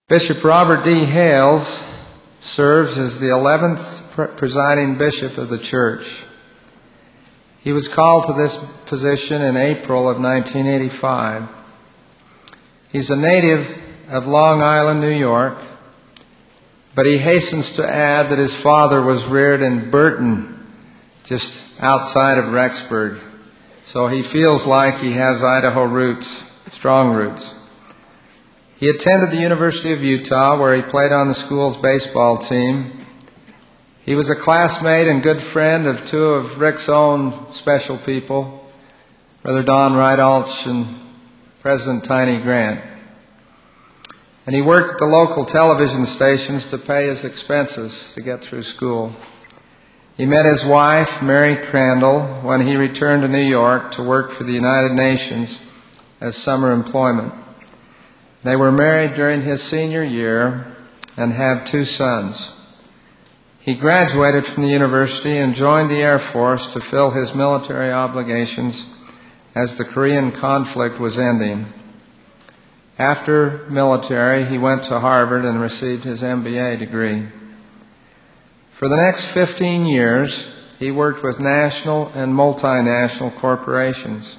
Bishop Robert D. Hales serves as the 11th presiding bishop of the church. He was called to this position in April of 1985. He's a native of Long Island, New York, but he hastens to add that his father was reared in Burton, just outside of Rexburg. So he feels like he has Idaho roots, strong roots. He attended the University of Utah, where he played on the school's baseball team. He was a classmate and good friend of two of Rick's own special people, Brother Don Rydalch and President Tiny Grant. And he worked at the local television stations to pay his expenses to get through school. He met his wife, Mary Crandall, when he returned to New York to work for the United Nations as summer employment. They were married during his senior year and have 2 sons. He graduated from the university and joined the Air Force to fill his military obligations as the Korean conflict was ending. After military, he went to Harvard and received his MBA degree. For the next 15 years, he worked with national and multinational corporations.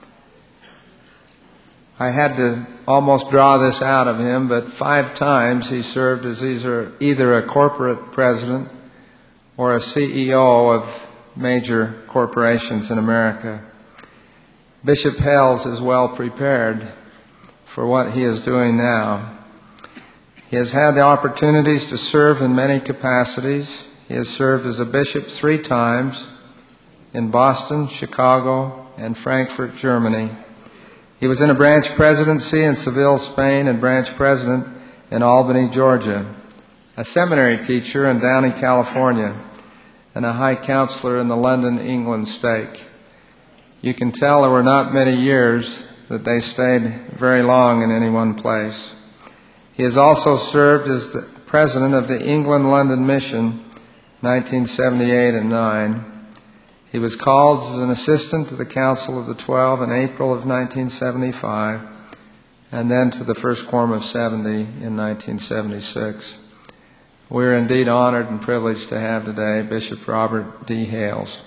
I had to almost draw this out of him, but 5 times he served as either a corporate president or a CEO of major corporations in America. Bishop Hales is well prepared for what he is doing now. He has had the opportunities to serve in many capacities. He has served as a bishop 3 times in Boston, Chicago, and Frankfurt, Germany. He was in a branch presidency in Seville, Spain, and branch president in Albany, Georgia, a seminary teacher in Downey, California, and a high counselor in the London, England stake. You can tell there were not many years that they stayed very long in any one place. He has also served as the president of the England-London Mission, 1978 and 9. He was called as an assistant to the Council of the 12 in April of 1975, and then to the First Quorum of 70 in 1976. We are indeed honored and privileged to have today Bishop Robert D. Hales.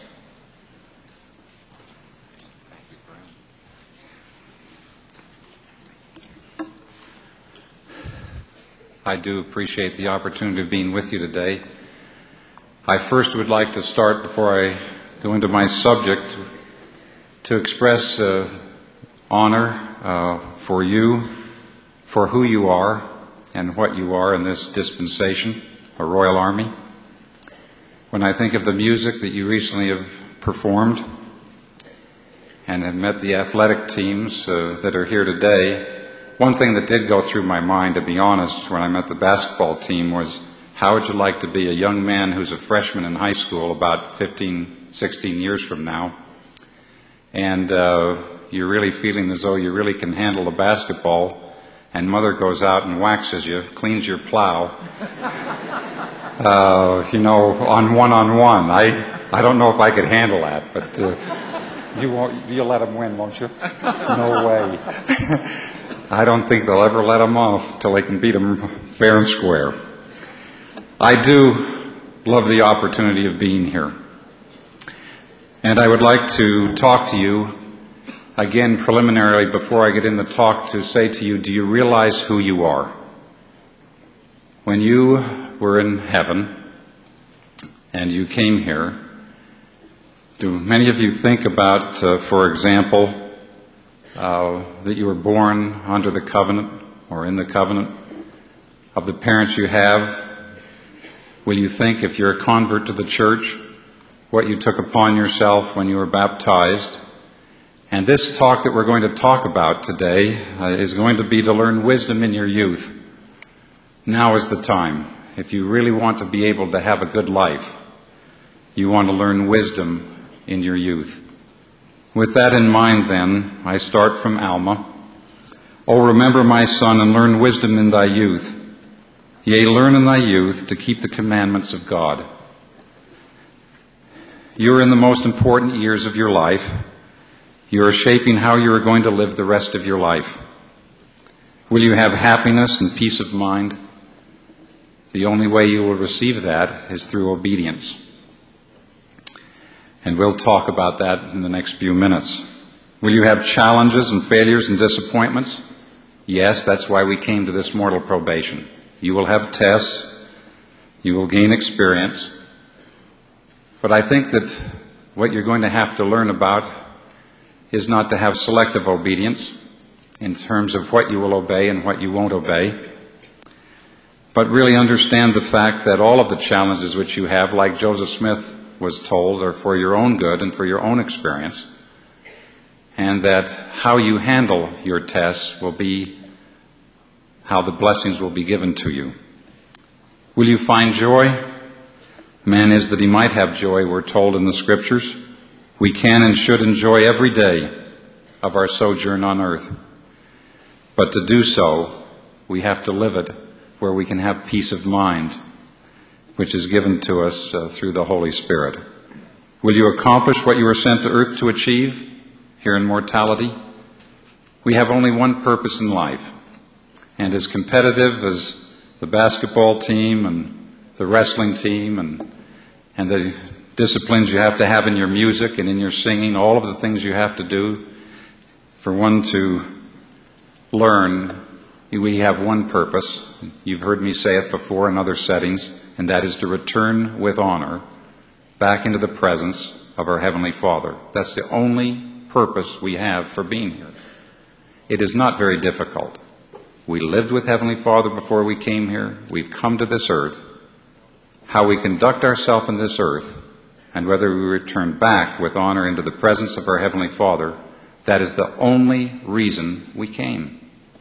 I do appreciate the opportunity of being with you today. I first would like to start, before I go into my subject, to express honor for you, for who you are and what you are in this dispensation, a Royal Army. When I think of the music that you recently have performed and have met the athletic teams that are here today, one thing that did go through my mind, to be honest, when I met the basketball team was, how would you like to be a young man who's a freshman in high school about 15, 16 years from now, and you're really feeling as though you really can handle the basketball, and mother goes out and waxes you, cleans your plow, on one-on-one. I don't know if I could handle that, but you'll let them win, won't you? No way. I don't think they'll ever let them off till they can beat them fair and square. I do love the opportunity of being here. And I would like to talk to you, again preliminarily before I get in the talk, to say to you, do you realize who you are? When you were in heaven and you came here, do many of you think about, for example, that you were born under the covenant or in the covenant of the parents you have? Will you think, if you're a convert to the church, what you took upon yourself when you were baptized? And this talk that we're going to talk about today is going to be to learn wisdom in your youth. Now is the time. If you really want to be able to have a good life, you want to learn wisdom in your youth. With that in mind, then, I start from Alma. Oh, remember, my son, and learn wisdom in thy youth. Yea, learn in thy youth to keep the commandments of God. You are in the most important years of your life. You are shaping how you are going to live the rest of your life. Will you have happiness and peace of mind? The only way you will receive that is through obedience. And we'll talk about that in the next few minutes. Will you have challenges and failures and disappointments? Yes, that's why we came to this mortal probation. You will have tests. You will gain experience. But I think that what you're going to have to learn about is not to have selective obedience in terms of what you will obey and what you won't obey, but really understand the fact that all of the challenges which you have, like Joseph Smith was told, are for your own good and for your own experience, and that how you handle your tests will be how the blessings will be given to you. Will you find joy? Man is that he might have joy, we're told in the Scriptures. We can and should enjoy every day of our sojourn on earth. But to do so, we have to live it where we can have peace of mind, which is given to us through the Holy Spirit. Will you accomplish what you were sent to earth to achieve here in mortality? We have only one purpose in life, and as competitive as the basketball team and the wrestling team and the disciplines you have to have in your music and in your singing, all of the things you have to do for one to learn, we have one purpose. You've heard me say it before in other settings, and that is to return with honor back into the presence of our Heavenly Father. That's the only purpose we have for being here. It is not very difficult. We lived with Heavenly Father before we came here. We've come to this earth. How we conduct ourselves in this earth, and whether we return back with honor into the presence of our Heavenly Father, that is the only reason we came.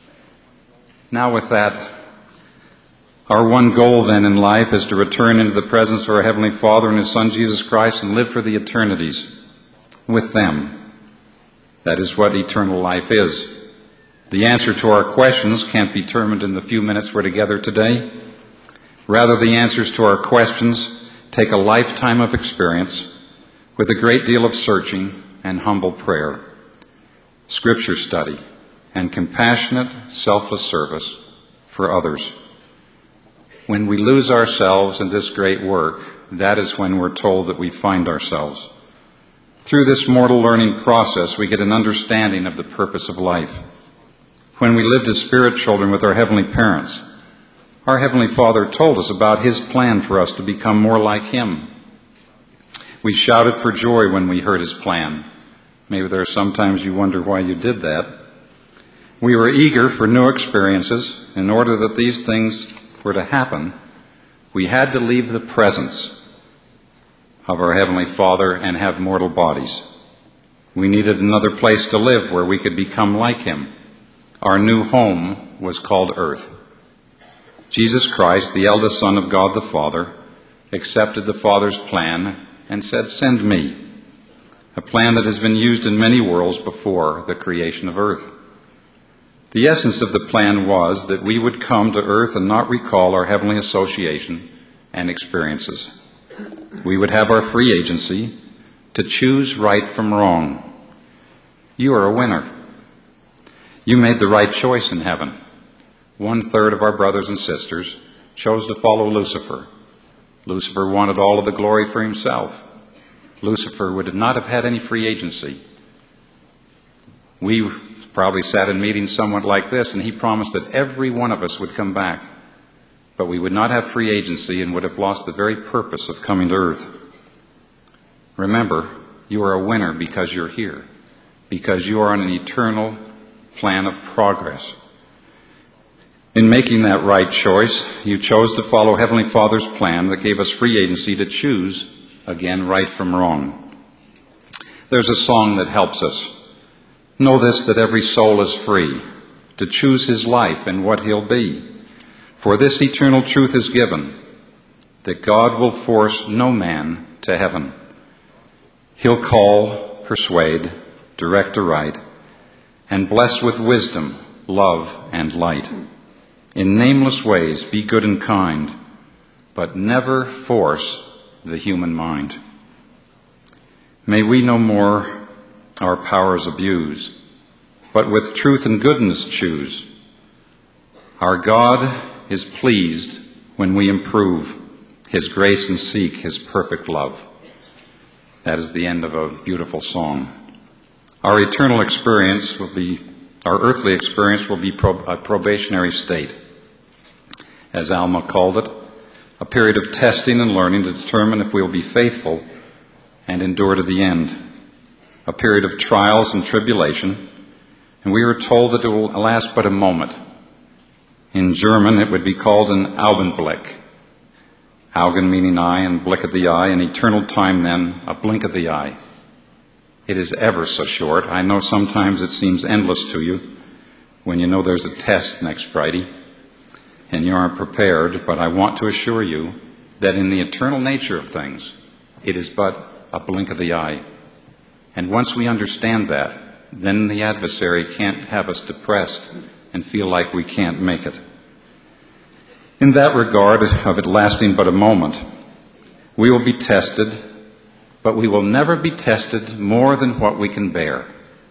Now with that, our one goal then in life is to return into the presence of our Heavenly Father and His Son Jesus Christ and live for the eternities with them. That is what eternal life is. The answer to our questions can't be determined in the few minutes we're together today. Rather, the answers to our questions take a lifetime of experience with a great deal of searching and humble prayer, Scripture study, and compassionate, selfless service for others. When we lose ourselves in this great work, that is when we're told that we find ourselves. Through this mortal learning process, we get an understanding of the purpose of life. When we lived as spirit children with our heavenly parents, our Heavenly Father told us about His plan for us to become more like Him. We shouted for joy when we heard His plan. Maybe there are sometimes you wonder why you did that. We were eager for new experiences. In order that these things were to happen, we had to leave the presence of our Heavenly Father and have mortal bodies. We needed another place to live where we could become like Him. Our new home was called earth. Jesus Christ, the eldest Son of God the Father, accepted the Father's plan and said, "Send me," a plan that has been used in many worlds before the creation of earth. The essence of the plan was that we would come to earth and not recall our heavenly association and experiences. We would have our free agency to choose right from wrong. You are a winner. You made the right choice in heaven. 1/3 of our brothers and sisters chose to follow Lucifer. Lucifer wanted all of the glory for himself. Lucifer would not have had any free agency. We probably sat in meetings somewhat like this, and he promised that every one of us would come back. But we would not have free agency and would have lost the very purpose of coming to earth. Remember, you are a winner because you're here, because you are on an eternal plan of progress. In making that right choice, you chose to follow Heavenly Father's plan that gave us free agency to choose, again, right from wrong. There's a song that helps us. Know this, that every soul is free to choose his life and what he'll be. For this eternal truth is given, that God will force no man to heaven. He'll call, persuade, direct aright, and bless with wisdom, love, and light. In nameless ways be good and kind, but never force the human mind. May we no more our powers abuse, but with truth and goodness choose, Our God is pleased when we improve His grace and seek His perfect love. That is the end of a beautiful song. Our eternal experience will be, our earthly experience will be a probationary state. As Alma called it, a period of testing and learning to determine if we will be faithful and endure to the end. A period of trials and tribulation, and we are told that it will last but a moment. In German, it would be called an Augenblick. Augen meaning eye and blick of the eye, and eternal time then, a blink of the eye. It is ever so short. I know sometimes it seems endless to you when you know there's a test next Friday and you aren't prepared, but I want to assure you that in the eternal nature of things, it is but a blink of the eye. And once we understand that, then the adversary can't have us depressed and feel like we can't make it. In that regard of it lasting but a moment, we will be tested, but we will never be tested more than what we can bear.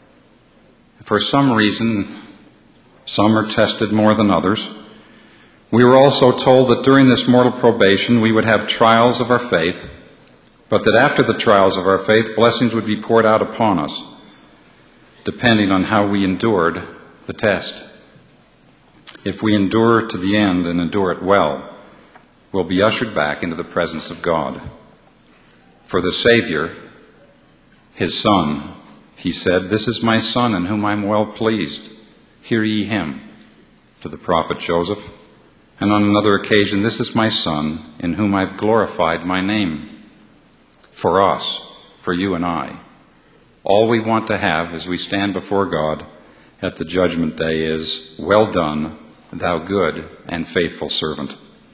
For some reason, some are tested more than others. We were also told that during this mortal probation we would have trials of our faith, but that after the trials of our faith, blessings would be poured out upon us, depending on how we endured the test. If we endure to the end and endure it well, we'll be ushered back into the presence of God. For the Savior, His Son, He said, "This is my Son in whom I am well pleased. Hear ye Him," to the prophet Joseph. And on another occasion, "This is my Son in whom I've glorified my name." For us, for you and I, all we want to have as we stand before God at the judgment day is, "Well done, thou good and faithful servant."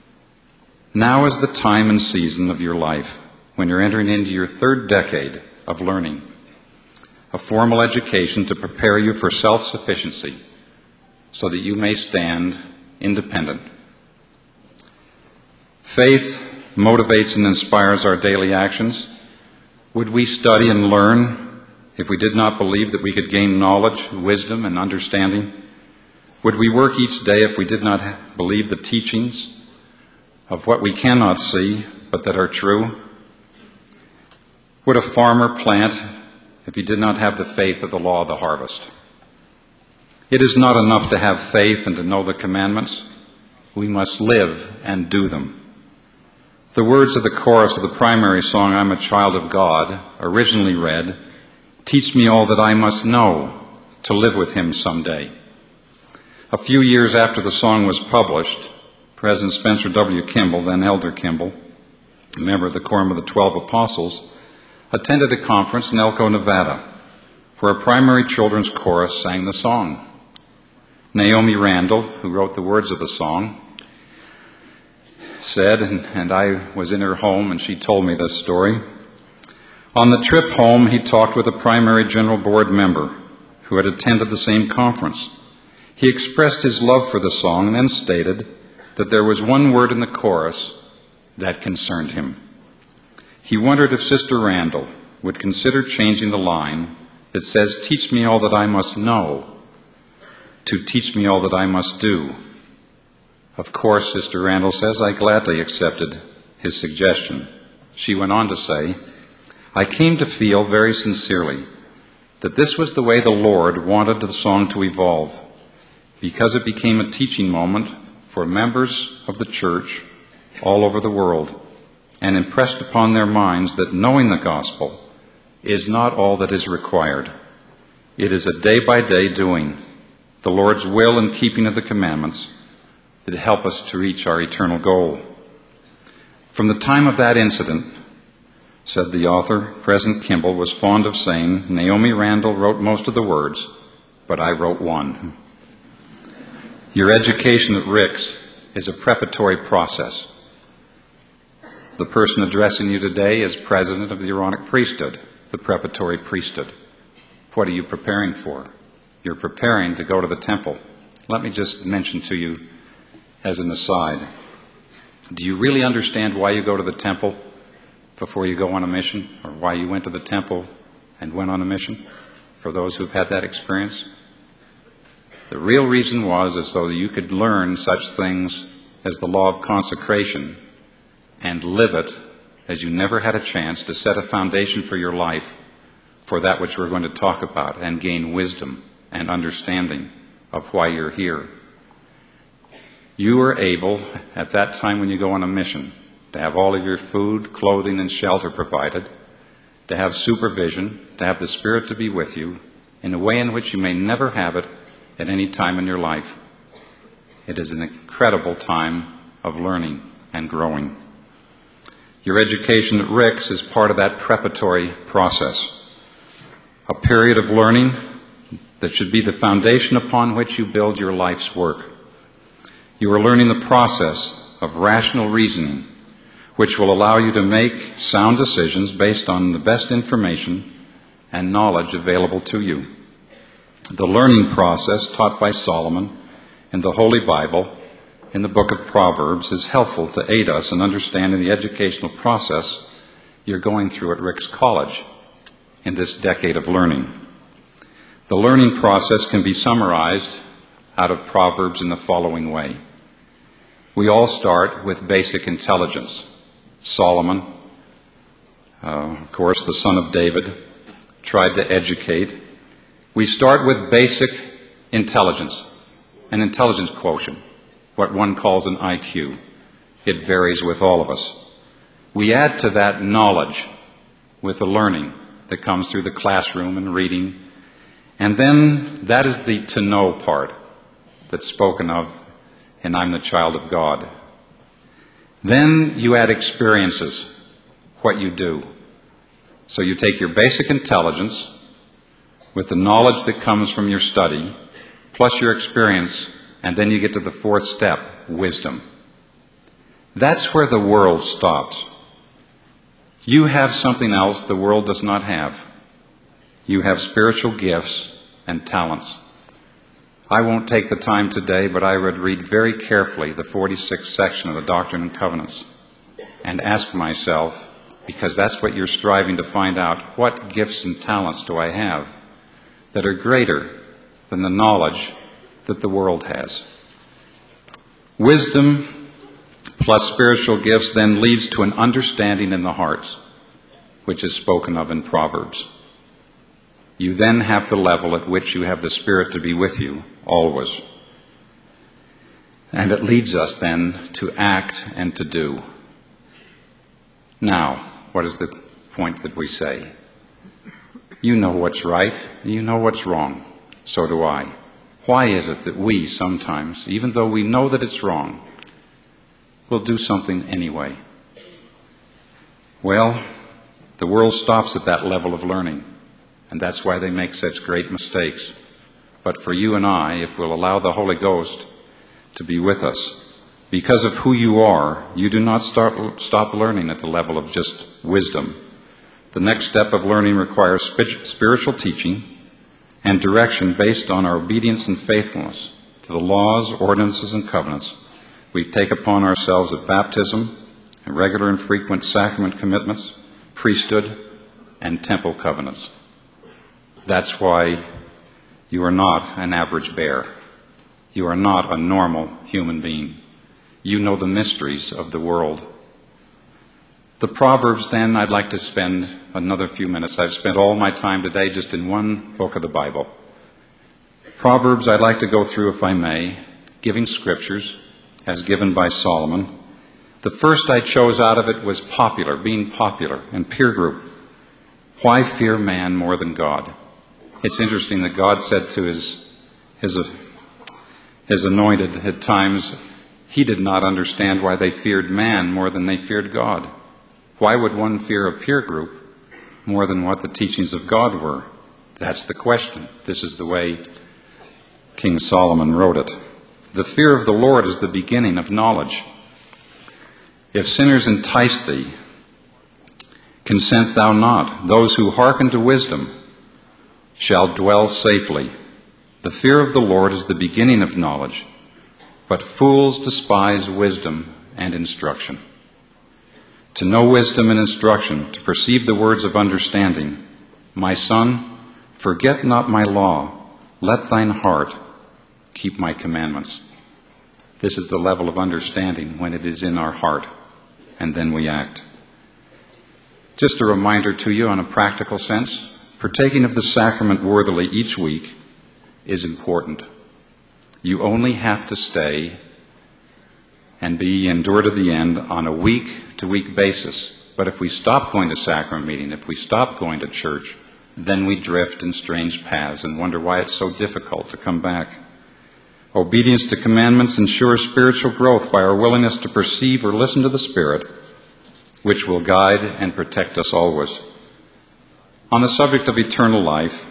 Now is the time and season of your life when you're entering into your third decade of learning, a formal education to prepare you for self-sufficiency so that you may stand independent. Faith motivates and inspires our daily actions. Would we study and learn if we did not believe that we could gain knowledge, wisdom, and understanding? Would we work each day if we did not believe the teachings of what we cannot see but that are true? Would a farmer plant if he did not have the faith of the law of the harvest? It is not enough to have faith and to know the commandments. We must live and do them. The words of the chorus of the primary song, "I'm a Child of God," originally read, "Teach me all that I must know to live with Him someday." A few years after the song was published, President Spencer W. Kimball, then Elder Kimball, a member of the Quorum of the 12 Apostles, attended a conference in Elko, Nevada, where a primary children's chorus sang the song. Naomi Randall, who wrote the words of the song, said, and I was in her home and she told me this story, on the trip home he talked with a primary general board member who had attended the same conference. He expressed his love for the song and then stated that there was one word in the chorus that concerned him. He wondered if Sister Randall would consider changing the line that says, "Teach me all that I must know," to "Teach me all that I must do." Of course, Sister Randall says, I gladly accepted his suggestion. She went on to say, "I came to feel very sincerely that this was the way the Lord wanted the song to evolve, because it became a teaching moment for members of the church all over the world, and impressed upon their minds that knowing the gospel is not all that is required. It is a day-by-day doing, the Lord's will and keeping of the commandments that help us to reach our eternal goal." From the time of that incident, said the author, President Kimball was fond of saying, "Naomi Randall wrote most of the words, but I wrote one." Your education at Rick's is a preparatory process. The person addressing you today is president of the Aaronic priesthood, the preparatory priesthood. What are you preparing for? You're preparing to go to the temple. Let me just mention to you as an aside, do you really understand why you go to the temple before you go on a mission, or why you went to the temple and went on a mission, for those who've had that experience? The real reason was as though you could learn such things as the law of consecration and live it as you never had a chance to set a foundation for your life for that which we're going to talk about and gain wisdom and understanding of why you're here. You were able, at that time when you go on a mission, to have all of your food, clothing, and shelter provided, to have supervision, to have the Spirit to be with you in a way in which you may never have it at any time in your life. It is an incredible time of learning and growing. Your education at Rick's is part of that preparatory process, a period of learning that should be the foundation upon which you build your life's work. You are learning the process of rational reasoning, which will allow you to make sound decisions based on the best information and knowledge available to you. The learning process taught by Solomon in the Holy Bible, in the book of Proverbs, is helpful to aid us in understanding the educational process you're going through at Rick's College in this decade of learning. The learning process can be summarized out of Proverbs in the following way. We all start with basic intelligence. Solomon, of course, the son of David, tried to educate. We start with basic intelligence, an intelligence quotient, what one calls an IQ. It varies with all of us. We add to that knowledge with the learning that comes through the classroom and reading. And then that is the to know part that's spoken of in I'm the Child of God. Then you add experiences, what you do. So you take your basic intelligence with the knowledge that comes from your study, plus your experience, and then you get to the fourth step, wisdom. That's where the world stops. You have something else the world does not have. You have spiritual gifts and talents. I won't take the time today, but I would read very carefully the 46th section of the Doctrine and Covenants and ask myself, because that's what you're striving to find out, what gifts and talents do I have that are greater than the knowledge that the world has? Wisdom plus spiritual gifts then leads to an understanding in the hearts, which is spoken of in Proverbs. You then have the level at which you have the Spirit to be with you always. And it leads us then to act and to do. Now, what is the point that we say? You know what's right, and you know what's wrong. So do I. Why is it that we sometimes, even though we know that it's wrong, will do something anyway? Well, the world stops at that level of learning, and that's why they make such great mistakes. But for you and I, if we'll allow the Holy Ghost to be with us, because of who you are, you do not stop learning at the level of just wisdom. The next step of learning requires spiritual teaching and direction based on our obedience and faithfulness to the laws, ordinances, and covenants we take upon ourselves at baptism, and regular and frequent sacrament commitments, priesthood, and temple covenants. That's why you are not an average bear. You are not a normal human being. You know the mysteries of the world. The Proverbs, then, I'd like to spend another few minutes. I've spent all my time today just in one book of the Bible. Proverbs, I'd like to go through, if I may, giving scriptures as given by Solomon. The first I chose out of it was popular, being popular, and peer group. Why fear man more than God? It's interesting that God said to his anointed at times, he did not understand why they feared man more than they feared God. Why would one fear a peer group more than what the teachings of God were? That's the question. This is the way King Solomon wrote it. The fear of the Lord is the beginning of knowledge. If sinners entice thee, consent thou not. Those who hearken to wisdom shall dwell safely. The fear of the Lord is the beginning of knowledge, but fools despise wisdom and instruction. To know wisdom and instruction, to perceive the words of understanding. My son, forget not my law. Let thine heart keep my commandments. This is the level of understanding when it is in our heart, and then we act. Just a reminder to you on a practical sense, partaking of the sacrament worthily each week is important. You only have to stay and be endured to the end on a week-to-week basis. But if we stop going to sacrament meeting, if we stop going to church, then we drift in strange paths and wonder why it's so difficult to come back. Obedience to commandments ensures spiritual growth by our willingness to perceive or listen to the Spirit, which will guide and protect us always. On the subject of eternal life,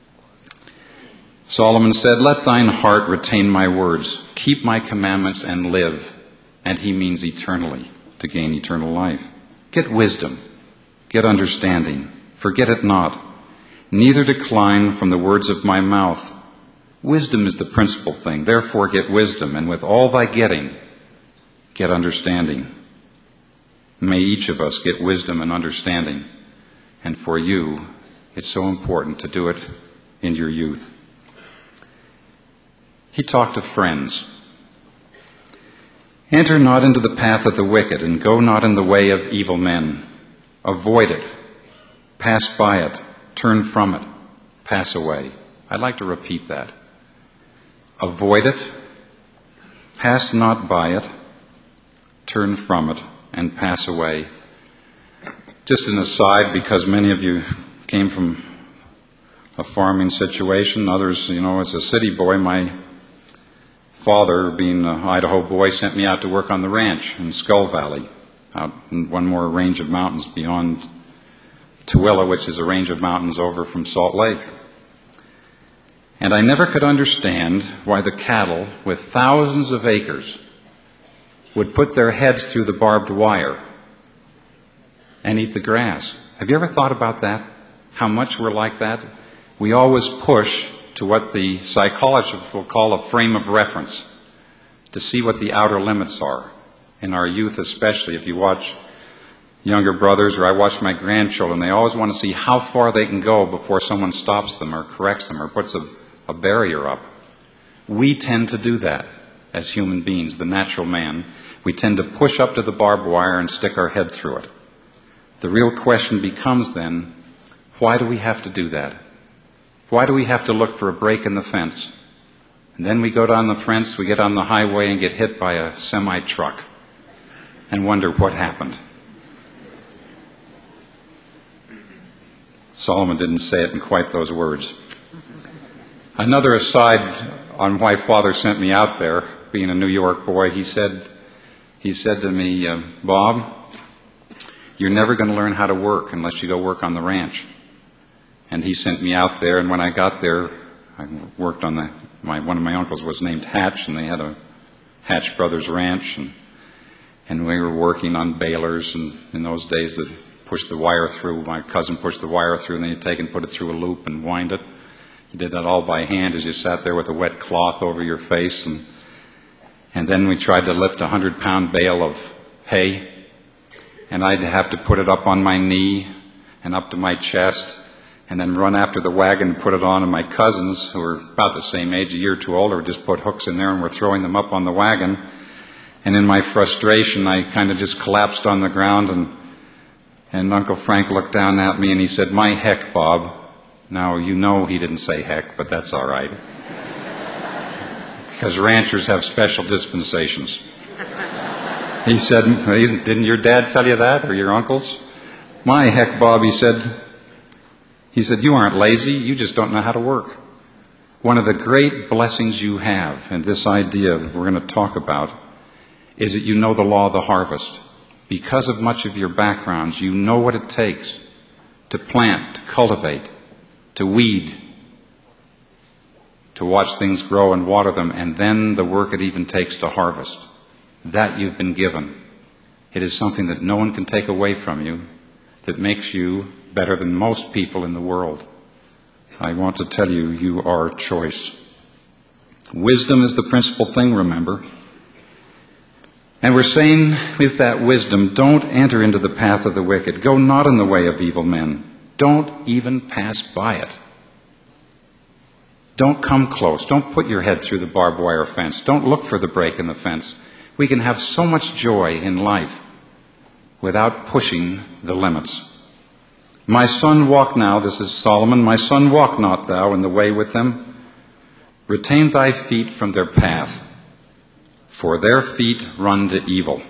Solomon said, "Let thine heart retain my words, keep my commandments and live." And he means eternally, to gain eternal life. Get wisdom, get understanding, forget it not, neither decline from the words of my mouth. Wisdom is the principal thing, therefore get wisdom, and with all thy getting, get understanding. May each of us get wisdom and understanding, and for you, it's so important to do it in your youth. He talked to friends. Enter not into the path of the wicked, and go not in the way of evil men. Avoid it, pass by it, turn from it, pass away. I'd like to repeat that. Avoid it, pass not by it, turn from it, and pass away. Just an aside, because many of you came from a farming situation, others, as a city boy, my father, being an Idaho boy, sent me out to work on the ranch in Skull Valley, out in one more range of mountains beyond Tooele, which is a range of mountains over from Salt Lake. And I never could understand why the cattle with thousands of acres would put their heads through the barbed wire and eat the grass. Have you ever thought about that? How much we're like that? We always push to what the psychologists will call a frame of reference, to see what the outer limits are. In our youth especially, if you watch younger brothers, or I watch my grandchildren, they always want to see how far they can go before someone stops them or corrects them or puts a barrier up. We tend to do that as human beings, the natural man. We tend to push up to the barbed wire and stick our head through it. The real question becomes then, why do we have to do that? Why do we have to look for a break in the fence? And then we go down the fence, we get on the highway and get hit by a semi-truck and wonder what happened. Solomon didn't say it in quite those words. Another aside on why Father sent me out there, being a New York boy, he said to me, "Bob, you're never going to learn how to work unless you go work on the ranch." And he sent me out there, and when I got there, I worked on one of my uncles was named Hatch, and they had a Hatch Brothers ranch, and we were working on balers, and in those days that pushed the wire through. My cousin pushed the wire through, and then he'd take and put it through a loop and wind it. He did that all by hand as you sat there with a wet cloth over your face, and then we tried to lift a 100-pound bale of hay, and I'd have to put it up on my knee and up to my chest, and then run after the wagon and put it on, and my cousins, who were about the same age, a year or two older, would just put hooks in there and were throwing them up on the wagon. And in my frustration, I kind of just collapsed on the ground, and Uncle Frank looked down at me and he said, "My heck, Bob." Now, you know he didn't say heck, but that's all right. Because ranchers have special dispensations. He said, "Didn't your dad tell you that, or your uncles?" "My heck, Bob," he said, "you aren't lazy, you just don't know how to work." One of the great blessings you have, and this idea we're going to talk about, is that you know the law of the harvest. Because of much of your backgrounds, you know what it takes to plant, to cultivate, to weed, to watch things grow and water them, and then the work it even takes to harvest. That you've been given. It is something that no one can take away from you, that makes you better than most people in the world. I want to tell you, you are choice. Wisdom is the principal thing, remember. And we're saying with that wisdom, don't enter into the path of the wicked. Go not in the way of evil men. Don't even pass by it. Don't come close. Don't put your head through the barbed wire fence. Don't look for the break in the fence. We can have so much joy in life without pushing the limits. My son, walk now, this is Solomon, my son, walk not thou in the way with them. Retain thy feet from their path, for their feet run to evil.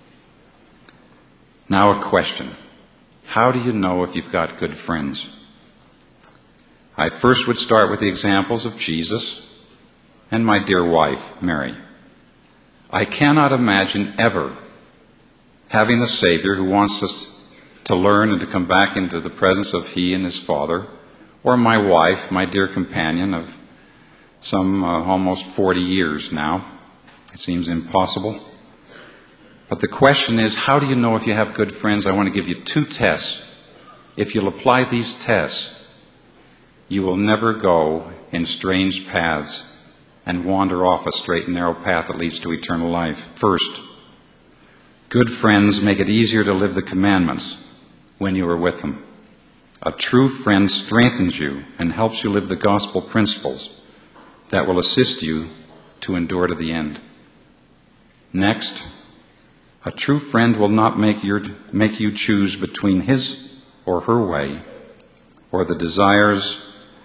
Now a question. How do you know if you've got good friends? I first would start with the examples of Jesus and my dear wife, Mary. I cannot imagine ever having a Savior who wants us to learn and to come back into the presence of He and His Father, or my wife, my dear companion of some almost 40 years now. It seems impossible. But the question is, how do you know if you have good friends? I want to give you 2 tests. If you'll apply these tests, you will never go in strange paths and wander off a straight and narrow path that leads to eternal life. First, good friends make it easier to live the commandments when you are with them. A true friend strengthens you and helps you live the gospel principles that will assist you to endure to the end. Next, a true friend will not make you choose between his or her way or their desires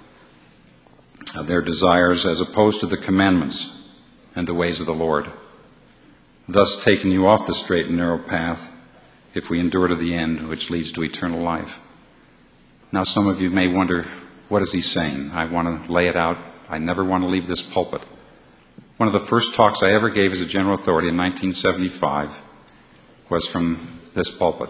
as opposed to the commandments and the ways of the Lord, thus taking you off the straight and narrow path if we endure to the end, which leads to eternal life. Now, some of you may wonder, what is he saying? I want to lay it out. I never want to leave this pulpit. One of the first talks I ever gave as a general authority in 1975 was from this pulpit.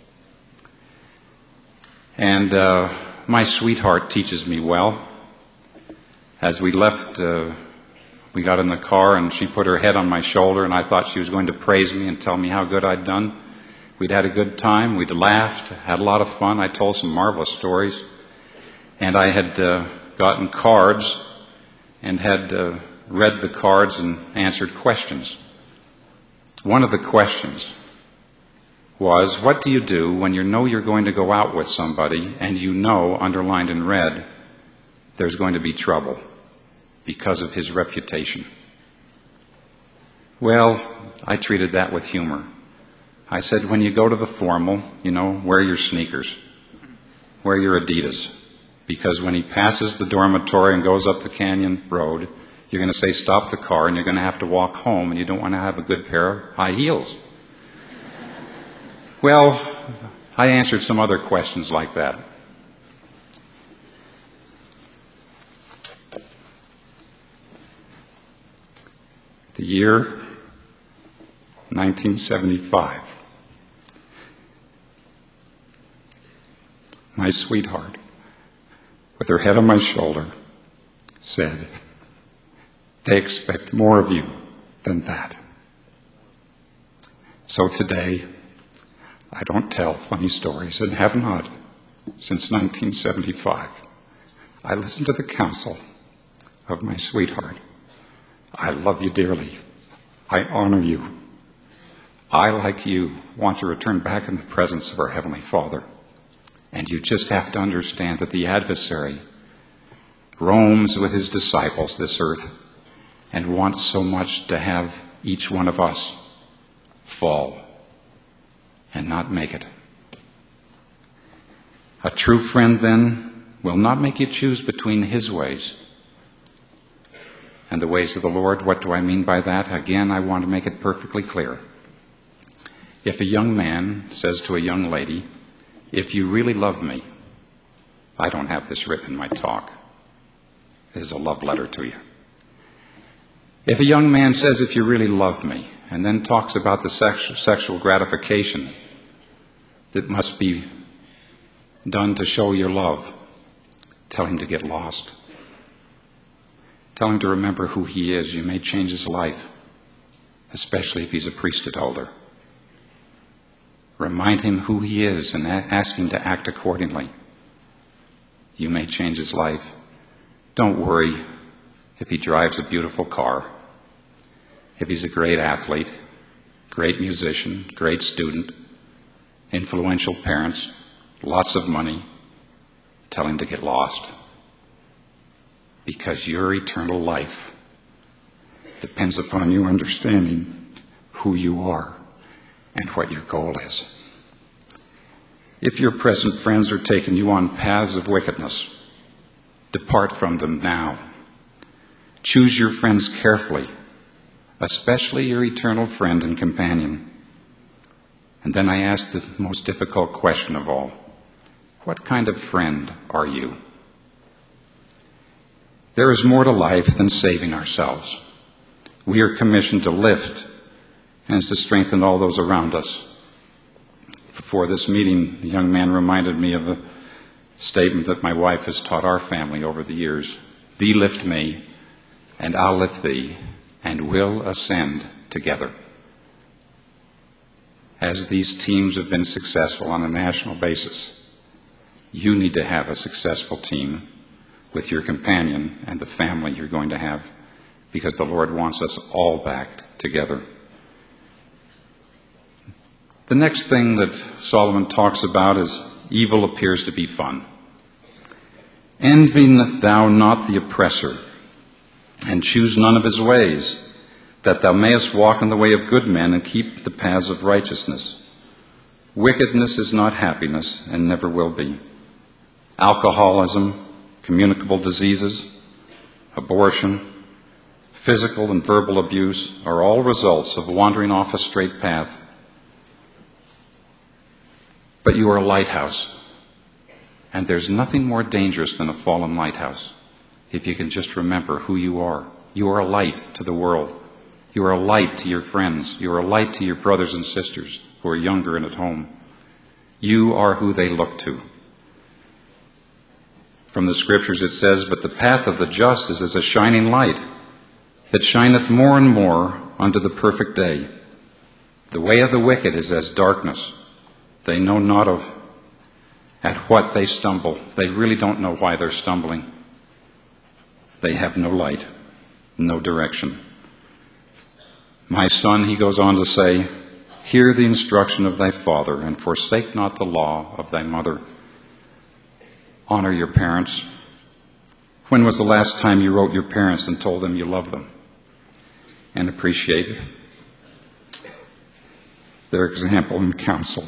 And my sweetheart teaches me well. As we left, we got in the car and she put her head on my shoulder and I thought she was going to praise me and tell me how good I'd done. We'd had a good time. We'd laughed, had a lot of fun. I told some marvelous stories. And I had gotten cards and had read the cards and answered questions. One of the questions was, what do you do when you know you're going to go out with somebody and you know, underlined in red, there's going to be trouble because of his reputation? Well, I treated that with humor. I said, when you go to the formal, wear your sneakers, wear your Adidas, because when he passes the dormitory and goes up the canyon road, you're going to say, stop the car, and you're going to have to walk home, and you don't want to have a good pair of high heels. Well, I answered some other questions like that. The year 1975. My sweetheart, with her head on my shoulder, said, they expect more of you than that. So today, I don't tell funny stories and have not since 1975. I listen to the counsel of my sweetheart. I love you dearly. I honor you. I, like you, want to return back in the presence of our Heavenly Father. And you just have to understand that the adversary roams with his disciples this earth and wants so much to have each one of us fall and not make it. A true friend, then, will not make you choose between his ways and the ways of the Lord. What do I mean by that? Again, I want to make it perfectly clear. If a young man says to a young lady, if you really love me, I don't have this written in my talk. This is a love letter to you. If a young man says, if you really love me, and then talks about the sexual gratification that must be done to show your love, tell him to get lost. Tell him to remember who he is. You may change his life, especially if he's a priesthood holder. Remind him who he is and ask him to act accordingly. You may change his life. Don't worry if he drives a beautiful car, if he's a great athlete, great musician, great student, influential parents, lots of money. Tell him to get lost. because your eternal life depends upon you understanding who you are and what your goal is. If your present friends are taking you on paths of wickedness, depart from them now. Choose your friends carefully, especially your eternal friend and companion. And then I ask the most difficult question of all. What kind of friend are you? There is more to life than saving ourselves. We are commissioned to lift and to strengthen all those around us. Before this meeting, the young man reminded me of a statement that my wife has taught our family over the years. Thee lift me, and I'll lift thee, and we'll ascend together. As these teams have been successful on a national basis, you need to have a successful team with your companion and the family you're going to have, because the Lord wants us all back together. The next thing that Solomon talks about is evil appears to be fun. Envy thou not the oppressor, and choose none of his ways, that thou mayest walk in the way of good men and keep the paths of righteousness. Wickedness is not happiness, and never will be. Alcoholism, communicable diseases, abortion, physical and verbal abuse are all results of wandering off a straight path. But you are a lighthouse, and there's nothing more dangerous than a fallen lighthouse, if you can just remember who you are. You are a light to the world. You are a light to your friends. You are a light to your brothers and sisters who are younger and at home. You are who they look to. From the scriptures it says, but the path of the just is as a shining light, that shineth more and more unto the perfect day. The way of the wicked is as darkness. They know not at what they stumble. They really don't know why they're stumbling. They have no light, no direction. My son, he goes on to say, hear the instruction of thy father, and forsake not the law of thy mother. Honor your parents. When was the last time you wrote your parents and told them you love them and appreciate their example and counsel?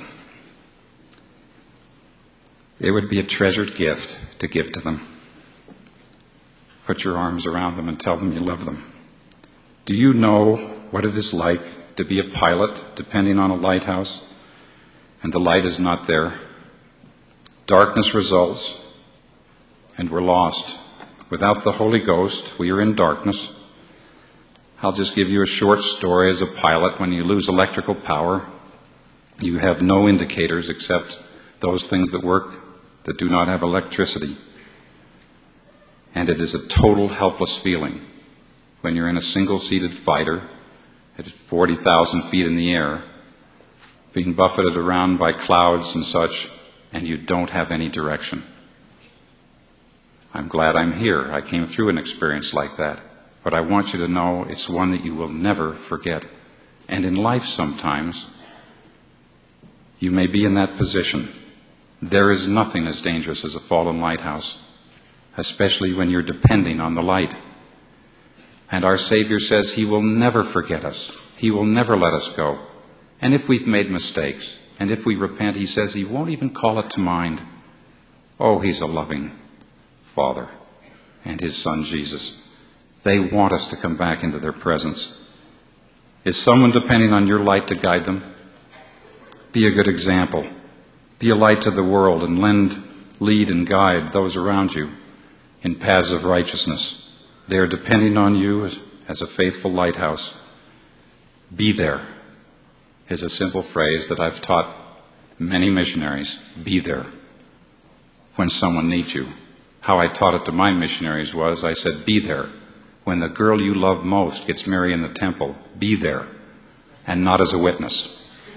It would be a treasured gift to give to them. Put your arms around them and tell them you love them. Do you know what it is like to be a pilot depending on a lighthouse, and the light is not there? Darkness results, and we're lost. Without the Holy Ghost, we are in darkness. I'll just give you a short story. As a pilot, when you lose electrical power, you have no indicators except those things that work that do not have electricity. And it is a total helpless feeling when you're in a single-seated fighter at 40,000 feet in the air, being buffeted around by clouds and such, and you don't have any direction. I'm glad I'm here. I came through an experience like that. But I want you to know it's one that you will never forget. And in life sometimes, you may be in that position. There is nothing as dangerous as a fallen lighthouse, especially when you're depending on the light. And our Savior says He will never forget us. He will never let us go. And if we've made mistakes, and if we repent, He says He won't even call it to mind. Oh, He's a loving Father and His Son Jesus. They want us to come back into their presence. Is someone depending on your light to guide them? Be a good example. Be a light to the world and lead and guide those around you in paths of righteousness. They are depending on you as a faithful lighthouse. Be there is a simple phrase that I've taught many missionaries. Be there when someone needs you. How I taught it to my missionaries was, I said, be there when the girl you love most gets married in the temple. Be there, and not as a witness.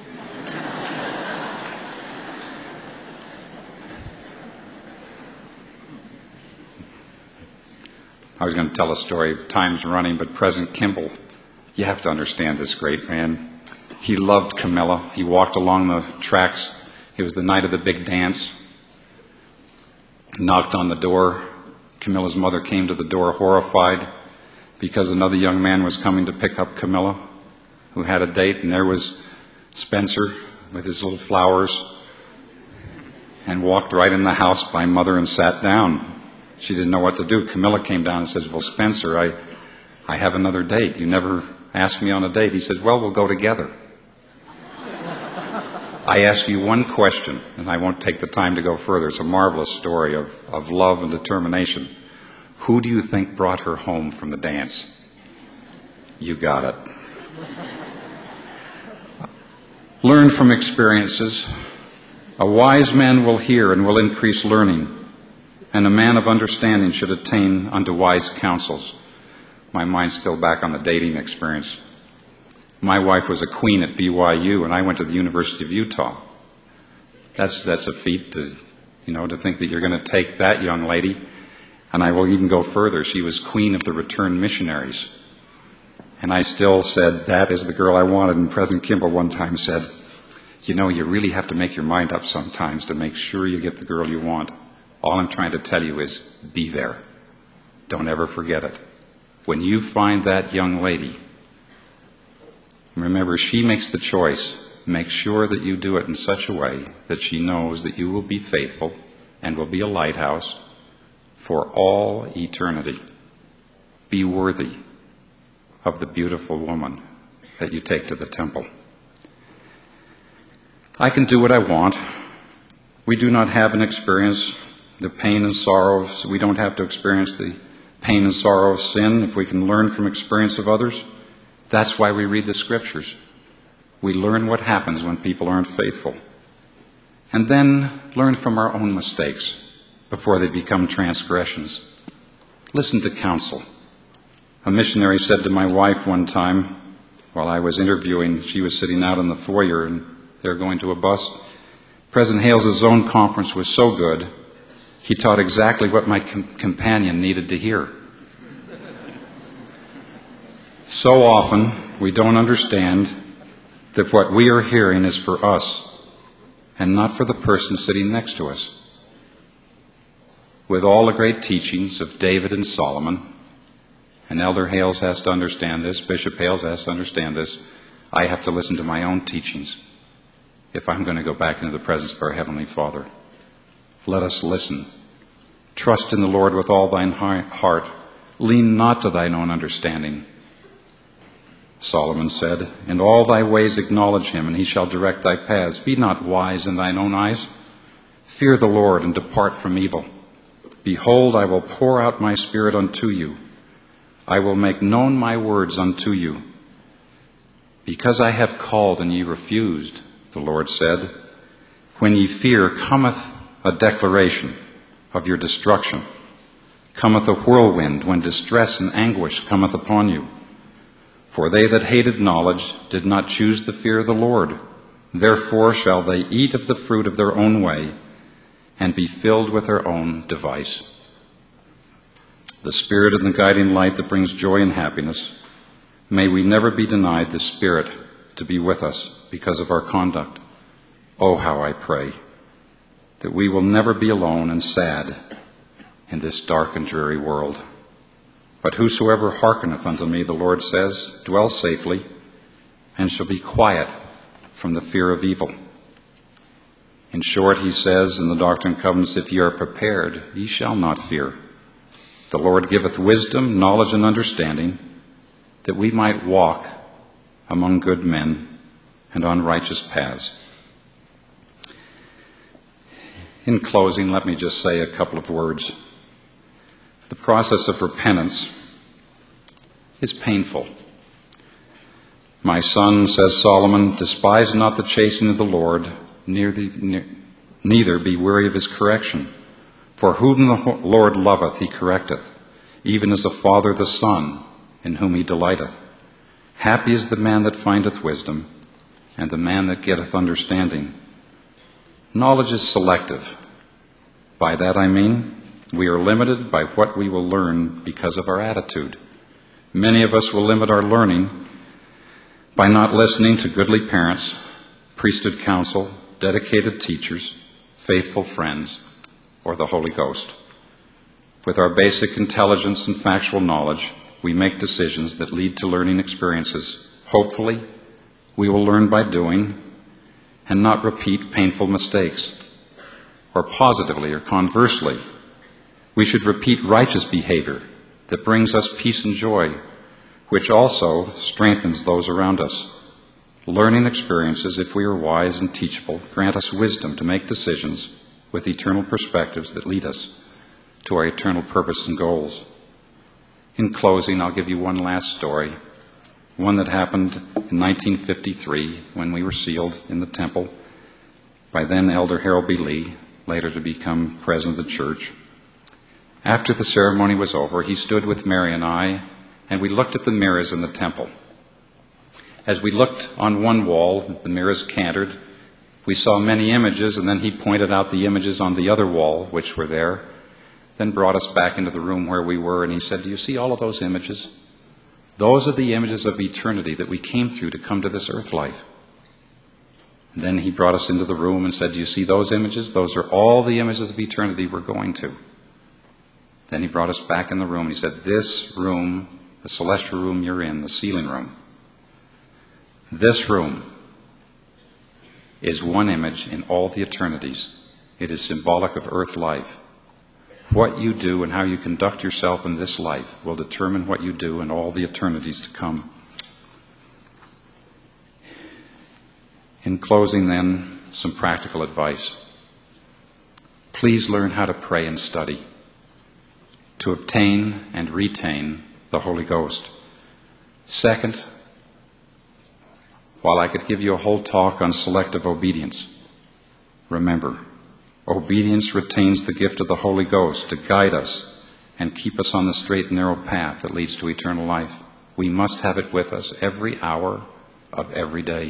I was going to tell a story. Time's running, but President Kimball, you have to understand this great man. He loved Camilla. He walked along the tracks. It was the night of the big dance. Knocked on the door. Camilla's mother came to the door horrified because another young man was coming to pick up Camilla, who had a date, and there was Spencer with his little flowers, and walked right in the house by Mother and sat down. She didn't know what to do. Camilla came down and said, "Well, Spencer, I have another date. You never asked me on a date." He said, "Well, we'll go together." I ask you one question, and I won't take the time to go further. It's a marvelous story of love and determination. Who do you think brought her home from the dance? You got it. Learn from experiences. A wise man will hear and will increase learning, and a man of understanding should attain unto wise counsels. My mind's still back on the dating experience. My wife was a queen at BYU, and I went to the University of Utah. That's a feat to think that you're going to take that young lady. And I will even go further. She was queen of the returned missionaries. And I still said, that is the girl I wanted. And President Kimball one time said, you really have to make your mind up sometimes to make sure you get the girl you want. All I'm trying to tell you is be there. Don't ever forget it. When you find that young lady, remember, she makes the choice. Make sure that you do it in such a way that she knows that you will be faithful and will be a lighthouse for all eternity. Be worthy of the beautiful woman that you take to the temple. I can do what I want. We do not have an experience the pain and sorrow. We don't have to experience the pain and sorrow of sin if we can learn from experience of others. That's why we read the Scriptures. We learn what happens when people aren't faithful. And then learn from our own mistakes before they become transgressions. Listen to counsel. A missionary said to my wife one time, while I was interviewing, she was sitting out in the foyer and they were going to a bus. President Hales' own conference was so good, he taught exactly what my companion needed to hear. So often, we don't understand that what we are hearing is for us and not for the person sitting next to us. With all the great teachings of David and Solomon, and Elder Hales has to understand this, Bishop Hales has to understand this, I have to listen to my own teachings if I'm going to go back into the presence of our Heavenly Father. Let us listen. Trust in the Lord with all thine heart. Lean not to thine own understanding. Solomon said, in all thy ways acknowledge him, and he shall direct thy paths. Be not wise in thine own eyes. Fear the Lord and depart from evil. Behold, I will pour out my spirit unto you. I will make known my words unto you. Because I have called and ye refused, the Lord said, when ye fear cometh a declaration of your destruction. Cometh a whirlwind when distress and anguish cometh upon you. For they that hated knowledge did not choose the fear of the Lord. Therefore shall they eat of the fruit of their own way, and be filled with their own device. The Spirit and the guiding light that brings joy and happiness, may we never be denied the Spirit to be with us because of our conduct. Oh, how I pray that we will never be alone and sad in this dark and dreary world. But whosoever hearkeneth unto me, the Lord says, dwell safely, and shall be quiet from the fear of evil. In short, he says in the Doctrine and Covenants, if ye are prepared, ye shall not fear. The Lord giveth wisdom, knowledge, and understanding, that we might walk among good men and on righteous paths. In closing, let me just say a couple of words. The process of repentance is painful. My son, says Solomon, despise not the chastening of the Lord, neither be weary of his correction. For whom the Lord loveth, he correcteth, even as a father the son, in whom he delighteth. Happy is the man that findeth wisdom, and the man that getteth understanding. Knowledge is selective. By that I mean, we are limited by what we will learn because of our attitude. Many of us will limit our learning by not listening to goodly parents, priesthood counsel, dedicated teachers, faithful friends, or the Holy Ghost. With our basic intelligence and factual knowledge, we make decisions that lead to learning experiences. Hopefully, we will learn by doing and not repeat painful mistakes. Or positively or conversely, we should repeat righteous behavior that brings us peace and joy, which also strengthens those around us. Learning experiences, if we are wise and teachable, grant us wisdom to make decisions with eternal perspectives that lead us to our eternal purpose and goals. In closing, I'll give you one last story, one that happened in 1953 when we were sealed in the temple by then Elder Harold B. Lee, later to become president of the church. After the ceremony was over, he stood with Mary and I, and we looked at the mirrors in the temple. As we looked on one wall, the mirrors cantered, we saw many images, and then he pointed out the images on the other wall, which were there, then brought us back into the room where we were, and he said, "Do you see all of those images? Those are the images of eternity that we came through to come to this earth life." And then he brought us into the room and said, "Do you see those images? Those are all the images of eternity we're going to." Then he brought us back in the room and he said, "This room, the celestial room you're in, the sealing room, this room is one image in all the eternities. It is symbolic of earth life. What you do and how you conduct yourself in this life will determine what you do in all the eternities to come." In closing, then, some practical advice. Please learn how to pray and study to obtain and retain the Holy Ghost. Second, while I could give you a whole talk on selective obedience, remember, obedience retains the gift of the Holy Ghost to guide us and keep us on the straight and narrow path that leads to eternal life. We must have it with us every hour of every day.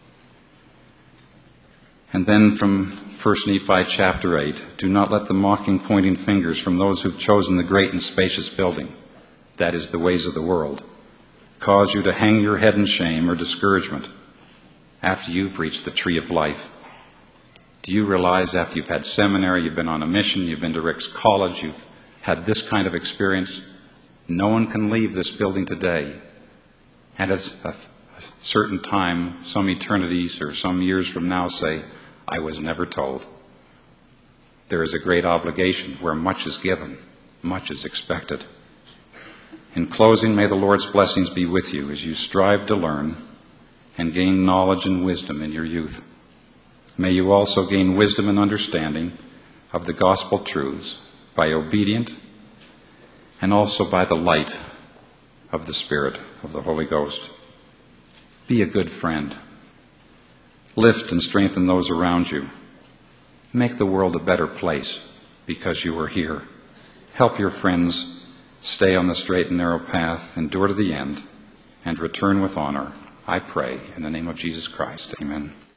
And then from 1 Nephi chapter 8, do not let the mocking, pointing fingers from those who've chosen the great and spacious building, that is the ways of the world, cause you to hang your head in shame or discouragement after you've reached the tree of life. Do you realize after you've had seminary, you've been on a mission, you've been to Rick's College, you've had this kind of experience, no one can leave this building today and at a certain time, some eternities or some years from now, say, "I was never told." There is a great obligation where much is given, much is expected. In closing, may the Lord's blessings be with you as you strive to learn and gain knowledge and wisdom in your youth. May you also gain wisdom and understanding of the gospel truths by obedient and also by the light of the Spirit of the Holy Ghost. Be a good friend. Lift and strengthen those around you. Make the world a better place because you are here. Help your friends stay on the straight and narrow path, endure to the end, and return with honor. I pray in the name of Jesus Christ. Amen.